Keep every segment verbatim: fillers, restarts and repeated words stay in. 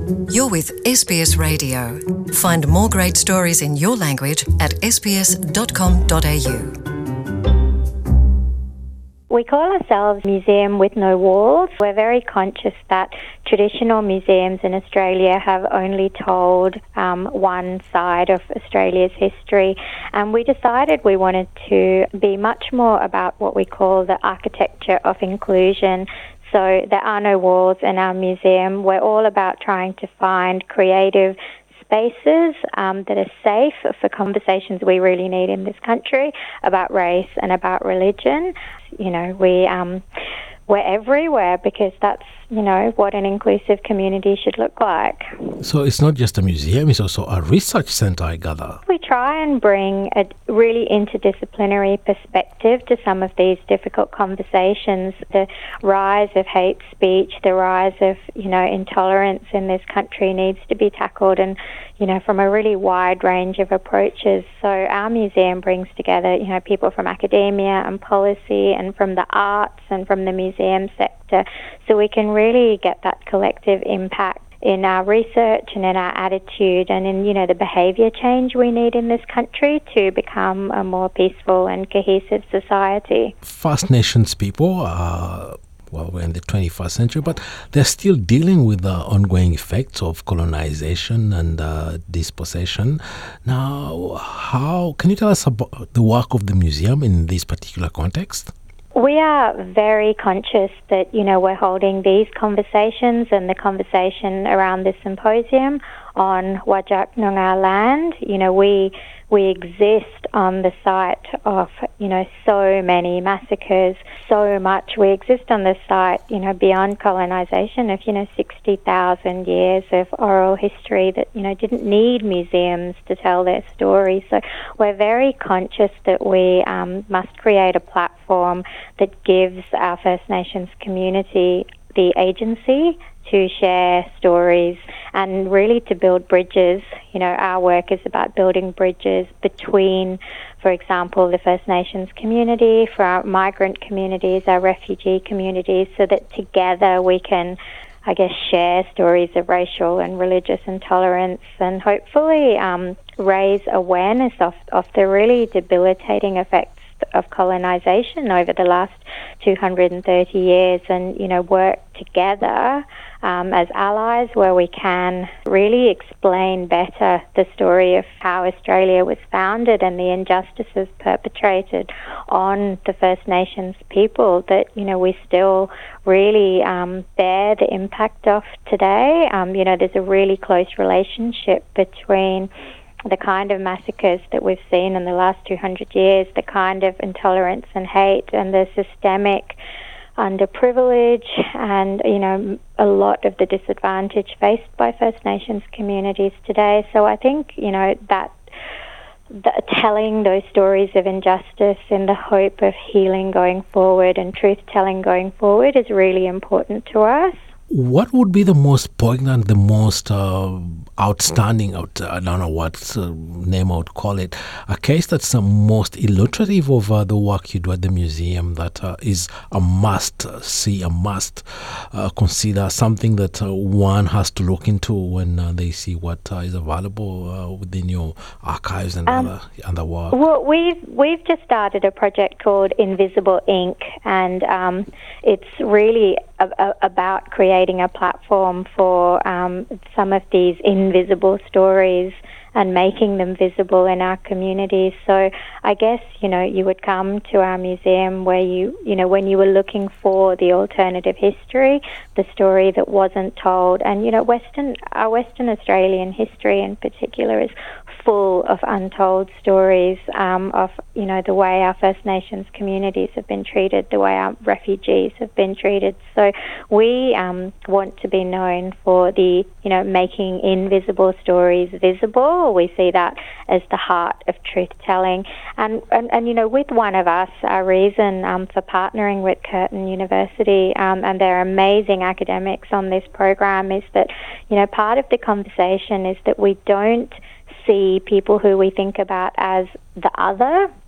You're with S B S Radio. Find more great stories in your language at s b s dot com dot a u. We call ourselves Museum with No Walls. We're very conscious that traditional museums in Australia have only told um, one side of Australia's history, and we decided we wanted to be much more about what we call the architecture of inclusion. So there are no walls in our museum. We're all about trying to find creative spaces um, that are safe for conversations we really need in this country about race and about religion. You know, we, um, we're everywhere because that's, you know, what an inclusive community should look like. So it's not just a museum, it's also a research centre, I gather. We try and bring a really interdisciplinary perspective to some of these difficult conversations. The rise of hate speech, the rise of, you know, intolerance in this country needs to be tackled, and, you know, from a really wide range of approaches. So our museum brings together, you know, people from academia and policy and from the arts and from the museum sector, so we can really get that collective impact in our research and in our attitude and in, you know, the behaviour change we need in this country to become a more peaceful and cohesive society. First Nations people are, well, we're in the twenty-first century, but they're still dealing with the ongoing effects of colonization and uh, dispossession. Now, how can you tell us about the work of the museum in this particular context? We are very conscious that, you know, we're holding these conversations and the conversation around this symposium on Whadjuk Noongar land. You know, we we exist on the site of, you know, so many massacres, so much. We exist on the site, you know, beyond colonisation of, you know, sixty thousand years of oral history that, you know, didn't need museums to tell their story. So we're very conscious that we um, must create a platform that gives our First Nations community the agency to share stories and really to build bridges. You know, our work is about building bridges between, for example, the First Nations community, for our migrant communities, our refugee communities, so that together we can, I guess, share stories of racial and religious intolerance and hopefully um, raise awareness of, of the really debilitating effects of colonisation over the last two hundred thirty years, and, you know, work together um, as allies where we can really explain better the story of how Australia was founded and the injustices perpetrated on the First Nations people that, you know, we still really um, bear the impact of today. Um, you know, there's a really close relationship between the kind of massacres that we've seen in the last two hundred years, the kind of intolerance and hate and the systemic underprivilege and, you know, a lot of the disadvantage faced by First Nations communities today. So I think, you know, that the, telling those stories of injustice in the hope of healing going forward and truth-telling going forward is really important to us. What would be the most poignant, the most uh, outstanding, out, I don't know what uh, name I would call it, a case that's the most illustrative of uh, the work you do at the museum that uh, is a must see, a must uh, consider, something that uh, one has to look into when uh, they see what uh, is available uh, within your archives and um, other, other work? Well, we've, we've just started a project called Invisible Ink, and um, it's really a, a, about creating a platform for um, some of these invisible stories and making them visible in our communities. So I guess, you know, you would come to our museum where you, you know, when you were looking for the alternative history, the story that wasn't told. And, you know, Western, our Western Australian history in particular is full of untold stories um, of, you know, the way our First Nations communities have been treated, the way our refugees have been treated. So we um, want to be known for the, you know, making invisible stories visible. We see that as the heart of truth-telling. And, and, and you know, with One of Us, our reason um, for partnering with Curtin University um, and their amazing academics on this program is that, you know, part of the conversation is that we don't see people who we think about as the other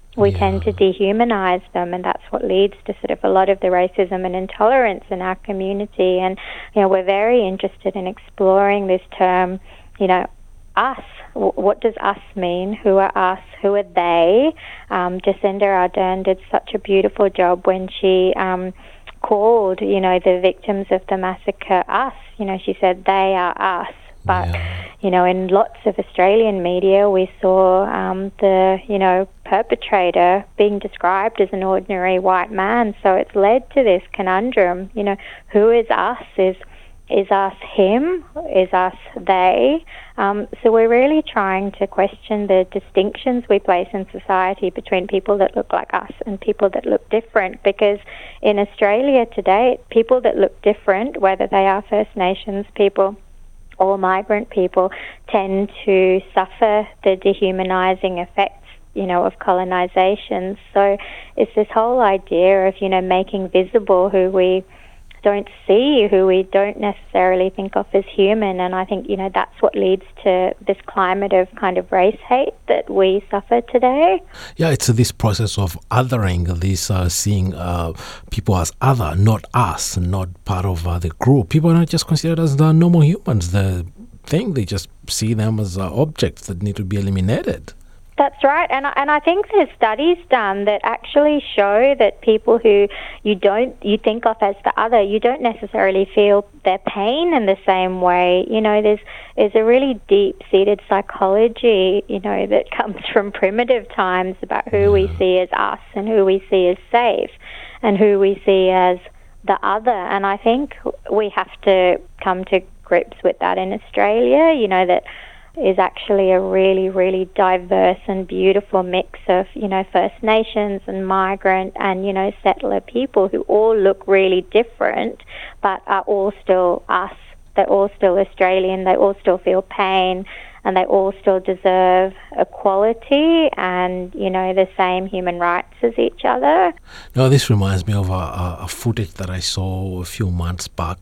We Yeah. tend to dehumanize them, and that's what leads to sort of a lot of the racism and intolerance in our community. And, you know, we're very interested in exploring this term, you know, us. W- What does us mean? Who are us? Who are they? Um, Jacinda Ardern did such a beautiful job when she um, called, you know, the victims of the massacre us. You know, she said they are us. But, Yeah. you know, in lots of Australian media, we saw um, the, you know, perpetrator being described as an ordinary white man. So it's led to this conundrum, you know, who is us? Is is us him? Is us they? Um, so we're really trying to question the distinctions we place in society between people that look like us and people that look different, because in Australia today, people that look different, whether they are First Nations people or migrant people, tend to suffer the dehumanising effects, you know, of colonisation. So it's this whole idea of, you know, making visible who we don't see, who we don't necessarily think of as human. And I think, you know, that's what leads to this climate of kind of race hate that we suffer today. Yeah, it's this process of othering, this uh, seeing uh, people as other, not us, not part of uh, the group. People are not just considered as the normal humans. The thing, they just see them as uh, objects that need to be eliminated. That's right, and I, and I think there's studies done that actually show that people who you don't you think of as the other, you don't necessarily feel their pain in the same way. You know, there's there's a really deep-seated psychology, you know, that comes from primitive times about who we see as us and who we see as safe and who we see as the other. And I think we have to come to grips with that in Australia. You know, that is actually a really, really diverse and beautiful mix of, you know, First Nations and migrant and, you know, settler people who all look really different but are all still us. They're all still Australian, they all still feel pain, and they all still deserve equality and, you know, the same human rights as each other. Now, this reminds me of a, a, a footage that I saw a few months back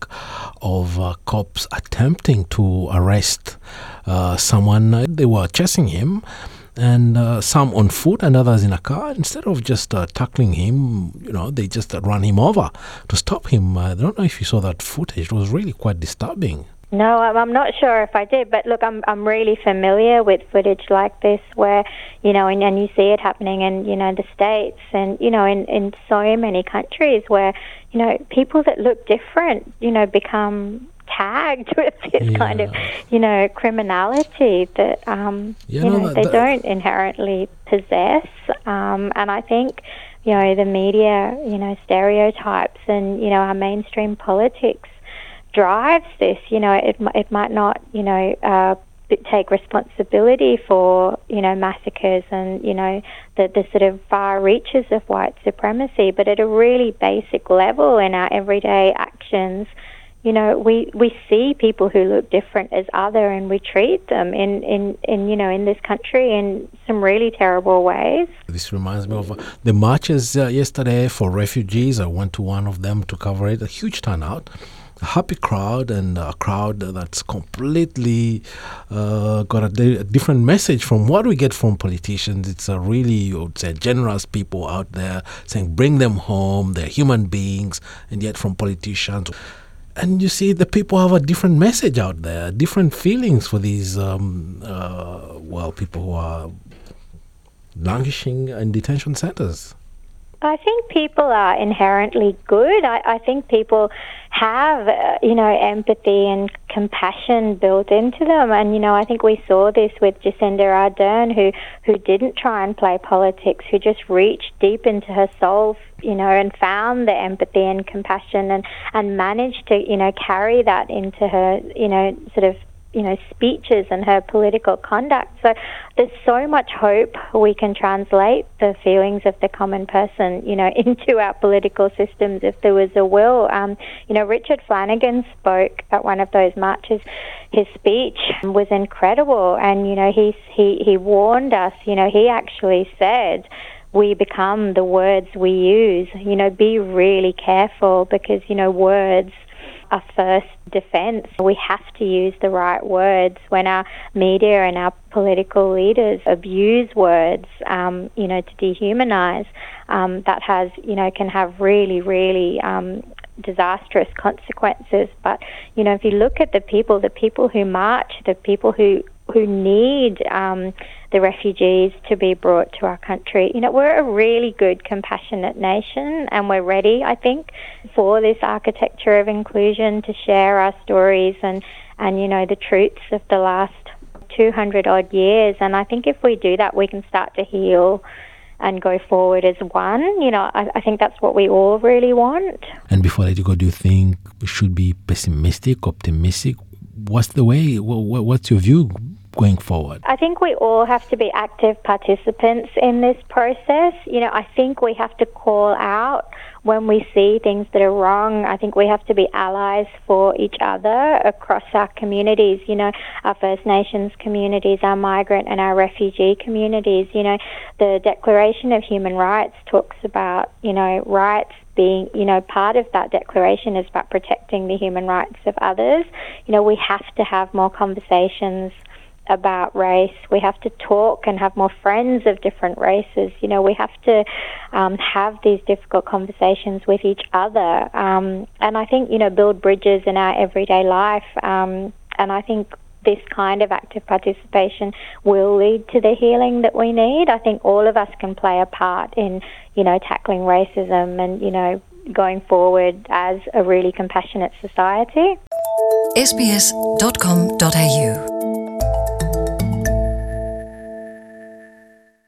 of uh, cops attempting to arrest uh, someone. Uh, They were chasing him, and uh, some on foot and others in a car. Instead of just uh, tackling him, you know, they just uh, ran him over to stop him. I don't know if you saw that footage. It was really quite disturbing. No, I'm I'm not sure if I did, but look, I'm I'm really familiar with footage like this where, you know, and, and you see it happening in, you know, the States and, you know, in, in so many countries where, you know, people that look different, you know, become tagged with this Yeah. kind of, you know, criminality that, um, Yeah, you no, know, that- they that- don't inherently possess. Um, and I think, you know, the media, you know, stereotypes and, you know, our mainstream politics drives this. You know, it it might not, you know, uh, take responsibility for, you know, massacres and, you know, the, the sort of far reaches of white supremacy, but at a really basic level in our everyday actions, you know, we, we see people who look different as other and we treat them in, in, in, you know, in this country in some really terrible ways. This reminds me of uh, the marches uh, yesterday for refugees. I went to one of them to cover it. A huge turnout, a happy crowd, and a crowd that's completely uh, got a, di- a different message from what we get from politicians. It's a really, I would say, generous people out there saying, bring them home, they're human beings, and yet from politicians. And you see, the people have a different message out there, different feelings for these, um, uh, well, people who are languishing in detention centers. I think people are inherently good. I, I think people have, uh, you know, empathy and compassion built into them. And, you know, I think we saw this with Jacinda Ardern, who, who didn't try and play politics, who just reached deep into her soul, you know, and found the empathy and compassion and, and managed to, you know, carry that into her, you know, sort of, you know, speeches and her political conduct. So there's so much hope we can translate the feelings of the common person, you know, into our political systems if there was a will. Um, you know, Richard Flanagan spoke at one of those marches. His speech was incredible, and, you know, he he he warned us. You know, he actually said, we become the words we use. You know, be really careful because, you know, words our first defense. We have to use the right words. When our media and our political leaders abuse words, um, you know, to dehumanize, um, that has, you know, can have really, really um, disastrous consequences. But, you know, if you look at the people, the people who march, the people who who need um, the refugees to be brought to our country. You know, we're a really good, compassionate nation, and we're ready, I think, for this architecture of inclusion to share our stories and, and you know, the truths of the last two hundred odd years. And I think if we do that, we can start to heal and go forward as one. You know, I, I think that's what we all really want. And before I let you go, do you think we should be pessimistic, optimistic? What's the way? What's your view going forward? I think we all have to be active participants in this process. You know, I think we have to call out when we see things that are wrong. I think we have to be allies for each other across our communities, you know, our First Nations communities, our migrant and our refugee communities. You know, the Declaration of Human Rights talks about, you know, rights being, you know, part of that declaration is about protecting the human rights of others. You know, we have to have more conversations about race. We have to talk and have more friends of different races. You know, we have to um, have these difficult conversations with each other. Um, and I think, you know, build bridges in our everyday life. Um, and I think this kind of active participation will lead to the healing that we need. I think all of us can play a part in, you know, tackling racism and, you know, going forward as a really compassionate society. s b s dot com dot a u